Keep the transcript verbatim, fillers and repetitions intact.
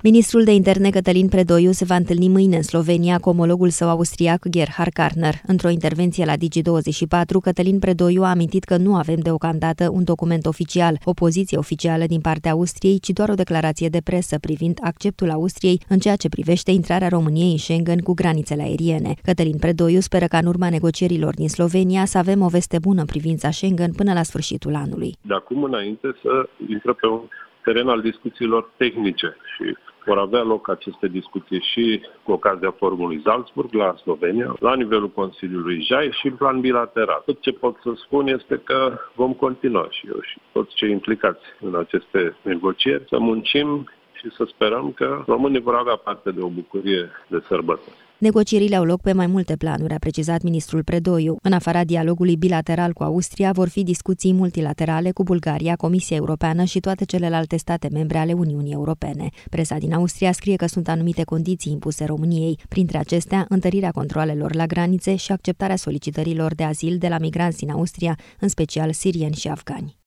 Ministrul de interne Cătălin Predoiu se va întâlni mâine în Slovenia cu omologul său austriac Gerhard Karner. Într-o intervenție la Digi douăzeci și patru, Cătălin Predoiu a amintit că nu avem deocamdată un document oficial, o poziție oficială din partea Austriei, ci doar o declarație de presă privind acceptul Austriei în ceea ce privește intrarea României în Schengen cu granițele aeriene. Cătălin Predoiu speră ca în urma negocierilor din Slovenia să avem o veste bună în privința Schengen până la sfârșitul anului. De acum înainte să intră pe un teren al discuțiilor tehnice și vor avea loc aceste discuții și cu ocazia forumului Salzburg la Slovenia, la nivelul Consiliului Jai și în plan bilateral. Tot ce pot să spun este că vom continua și eu și toți cei implicați în aceste negocieri să muncim și să sperăm că românii vor avea parte de o bucurie de sărbători. Negocierile au loc pe mai multe planuri, a precizat ministrul Predoiu. În afara dialogului bilateral cu Austria, vor fi discuții multilaterale cu Bulgaria, Comisia Europeană și toate celelalte state membre ale Uniunii Europene. Presa din Austria scrie că sunt anumite condiții impuse României, printre acestea întărirea controalelor la granițe și acceptarea solicitărilor de azil de la migranți din Austria, în special sirieni și afgani.